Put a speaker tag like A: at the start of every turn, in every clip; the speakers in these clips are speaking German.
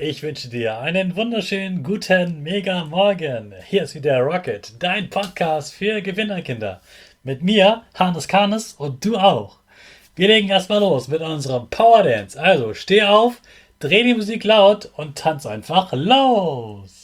A: ich wünsche dir einen wunderschönen guten Mega Morgen. Hier ist wieder Rocket, dein Podcast für Gewinnerkinder. Mit mir, Hannes Karnes und du auch. Wir legen erstmal los mit unserem Power Dance. Also steh auf, dreh die Musik laut und tanz einfach los.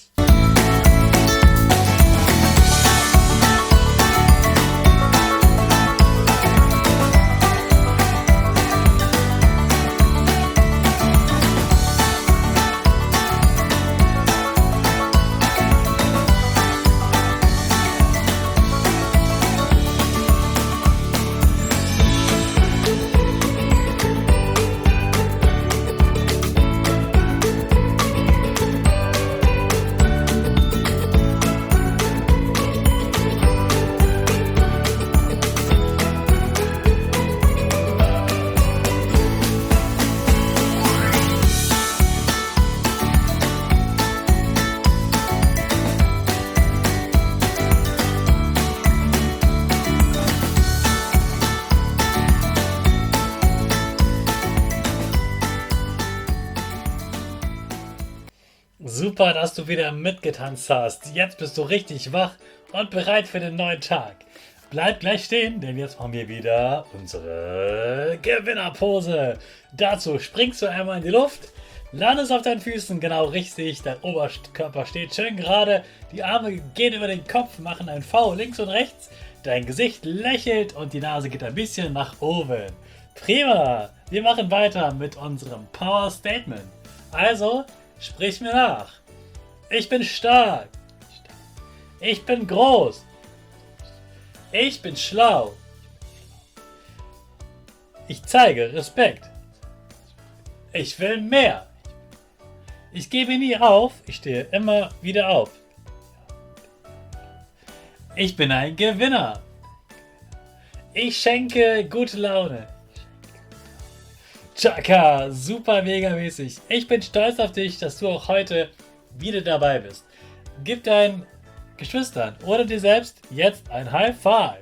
A: Super, dass du wieder mitgetanzt hast. Jetzt bist du richtig wach und bereit für den neuen Tag. Bleib gleich stehen, denn jetzt machen wir wieder unsere Gewinnerpose. Dazu springst du einmal in die Luft, landest auf deinen Füßen genau richtig, dein Oberkörper steht schön gerade, die Arme gehen über den Kopf, machen ein V links und rechts, dein Gesicht lächelt und die Nase geht ein bisschen nach oben. Prima, wir machen weiter mit unserem Power Statement. Also, sprich mir nach. Ich bin stark. Ich bin groß. Ich bin schlau. Ich zeige Respekt. Ich will mehr. Ich gebe nie auf. Ich stehe immer wieder auf. Ich bin ein Gewinner. Ich schenke gute Laune. Chaka, super mega mäßig. Ich bin stolz auf dich, dass du auch heute wieder dabei bist. Gib deinen Geschwistern oder dir selbst jetzt ein High Five.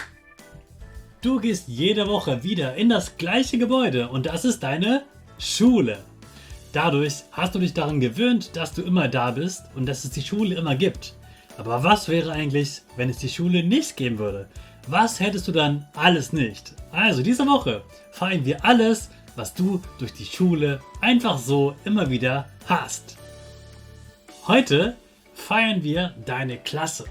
A: Du gehst jede Woche wieder in das gleiche Gebäude und das ist deine Schule. Dadurch hast du dich daran gewöhnt, dass du immer da bist und dass es die Schule immer gibt. Aber was wäre eigentlich, wenn es die Schule nicht geben würde? Was hättest du dann alles nicht? Also diese Woche feiern wir alles, was du durch die Schule einfach so immer wieder hast. Heute feiern wir deine Klasse.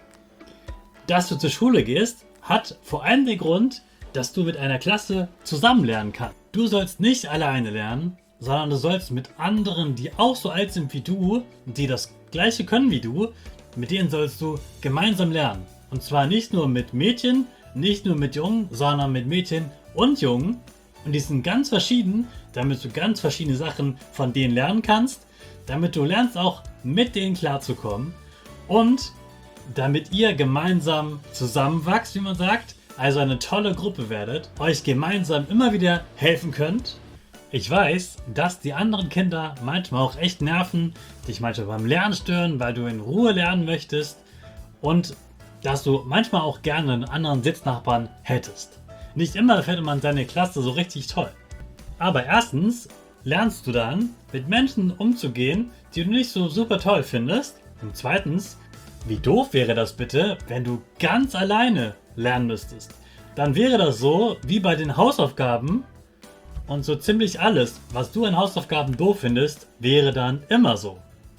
A: Dass du zur Schule gehst, hat vor allem den Grund, dass du mit einer Klasse zusammen lernen kannst. Du sollst nicht alleine lernen, sondern du sollst mit anderen, die auch so alt sind wie du, die das Gleiche können wie du, mit denen sollst du gemeinsam lernen. Und zwar nicht nur mit Mädchen, nicht nur mit Jungen, sondern mit Mädchen und Jungen. Und die sind ganz verschieden, damit du ganz verschiedene Sachen von denen lernen kannst, damit du lernst auch mit denen klarzukommen und damit ihr gemeinsam zusammenwachst, wie man sagt, also eine tolle Gruppe werdet, euch gemeinsam immer wieder helfen könnt. Ich weiß, dass die anderen Kinder manchmal auch echt nerven, dich manchmal beim Lernen stören, weil du in Ruhe lernen möchtest und dass du manchmal auch gerne einen anderen Sitznachbarn hättest. Nicht immer findet man seine Klasse so richtig toll. Aber erstens lernst du dann, mit Menschen umzugehen, die du nicht so super toll findest. Und zweitens, wie doof wäre das bitte, wenn du ganz alleine lernen müsstest? Dann wäre das so wie bei den Hausaufgaben und so ziemlich alles, was du an Hausaufgaben doof findest, wäre dann immer so.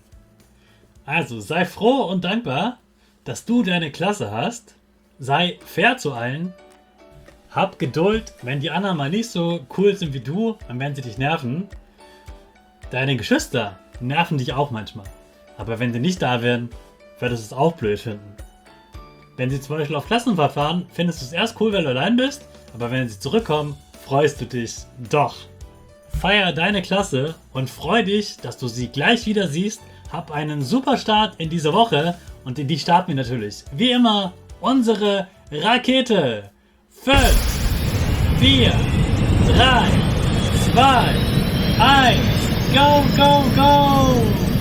A: Also sei froh und dankbar, dass du deine Klasse hast. Sei fair zu allen. Hab Geduld, wenn die anderen mal nicht so cool sind wie du und wenn sie dich nerven. Deine Geschwister nerven dich auch manchmal. Aber wenn sie nicht da wären, würdest du es auch blöd finden. Wenn sie zum Beispiel auf Klassenfahrt fahren, findest du es erst cool, weil du allein bist. Aber wenn sie zurückkommen, freust du dich doch. Feier deine Klasse und freu dich, dass du sie gleich wieder siehst. Hab einen super Start in diese Woche und in die starten wir natürlich, wie immer, unsere Rakete. 5, 4, 3, 2, 1, go, go, go!